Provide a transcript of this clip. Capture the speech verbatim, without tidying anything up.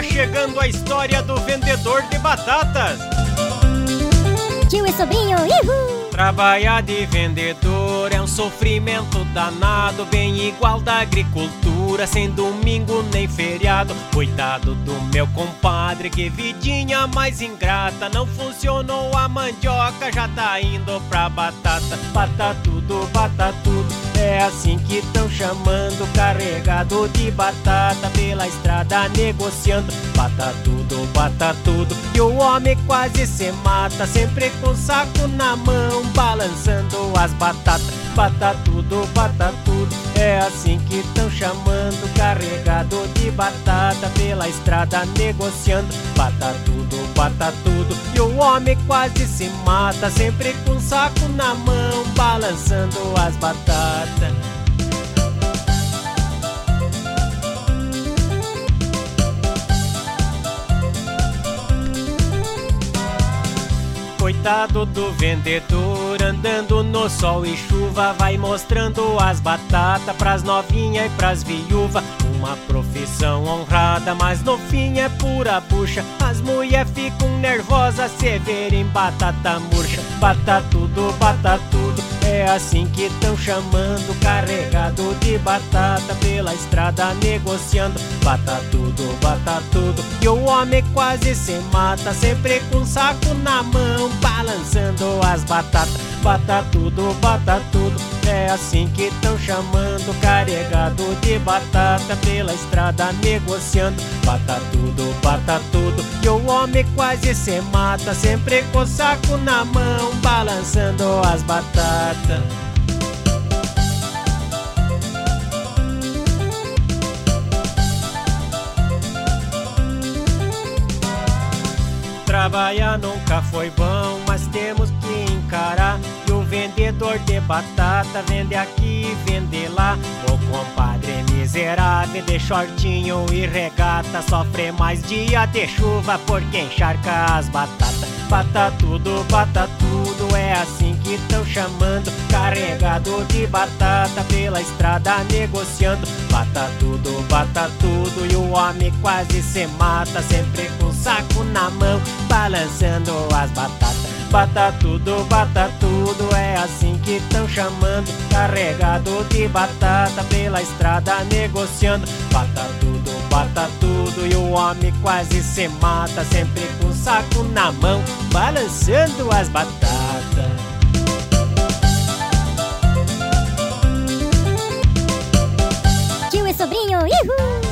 Tá chegando a história do vendedor de batatas. Tio e sobrinho, ihu! Trabalhar de vendedor é um sofrimento danado, bem igual da agricultura, sem domingo nem feriado. Coitado do meu compadre, que vidinha mais ingrata. Não funcionou a mandioca, já tá indo pra batata. Bata tudo, bata tudo, é assim que tão chamando. Carregado de batata pela estrada negociando. Bata tudo, bata tudo, e o homem quase se mata, sempre com o saco na mão, balançando as batatas. Bata tudo, bata tudo, é assim que tão chamando. Carregado de batata pela estrada negociando. Bata tudo, bata tudo, e o homem quase se mata, sempre com o saco na mão, balançando as batatas. Coitado do vendedor, andando no sol e chuva, vai mostrando as batatas pras novinhas e pras viúvas. Uma profissão honrada, mas no fim é pura bucha. As mulher ficam nervosas se verem batata murcha. Bata tudo, bata tudo, é assim que tão chamando. Carregado de batata pela estrada negociando. Bata tudo, bata tudo, e o homem quase se mata, sempre com um saco na mão, balançando as batatas. Bata tudo, bata tudo, é assim que tão chamando. Carregado de batata pela estrada negociando. Bata tudo, bata tudo, e o homem quase se mata, sempre com o saco na mão, balançando as batatas. Trabalhar nunca foi bom, mas temos que encarar. E o vendedor de batata vende aqui, vende lá. O compadre miserável de shortinho e regata sofre mais dia de chuva porque encharca as batatas. Bata tudo, bata tudo, é assim que tão chamando. Carregado de batata pela estrada negociando. Bata tudo, bata tudo, e o homem quase se mata, sempre com o saco na mão, balançando as batatas. Bata tudo, bata tudo, é assim que tão chamando. Carregado de batata pela estrada negociando. Bata tudo, bata tudo, e o homem quase se mata, sempre com o saco na mão, balançando as batatas. Tio e sobrinho, ihu!